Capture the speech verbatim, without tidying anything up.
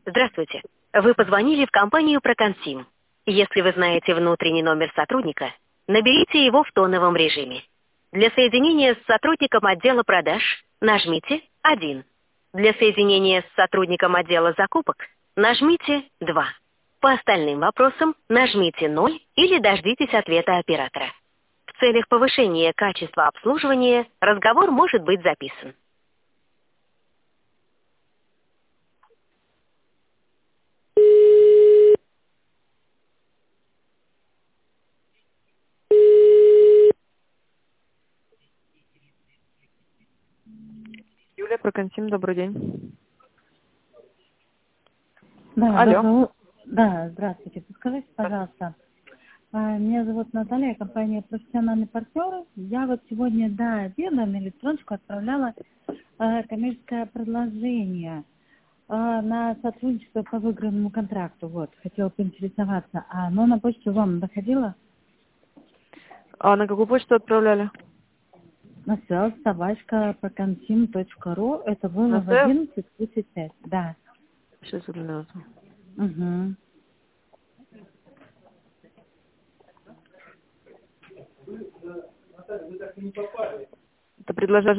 Здравствуйте. Вы позвонили в компанию «Проконсим». Если вы знаете внутренний номер сотрудника, наберите его в тоновом режиме. Для соединения с сотрудником отдела продаж нажмите один. Для соединения с сотрудником отдела закупок нажмите два. По остальным вопросам нажмите ноль или дождитесь ответа оператора. В целях повышения качества обслуживания разговор может быть записан. Юлия Проконсим, добрый день. Да, Алло. доброе- да, здравствуйте. Подскажите, пожалуйста, а, меня зовут Наталья, компания «Профессиональные партнеры». Я вот сегодня до обеда на электроночку отправляла а, коммерческое предложение а, на сотрудничество по выигранному контракту. Вот, хотела поинтересоваться. А оно на почту вам доходило? А на какую почту отправляли? На sales собачка проконсим точка ру. Это было На в С? одиннадцать тридцать пять. Да. Сейчас гляну. Угу. Это предложение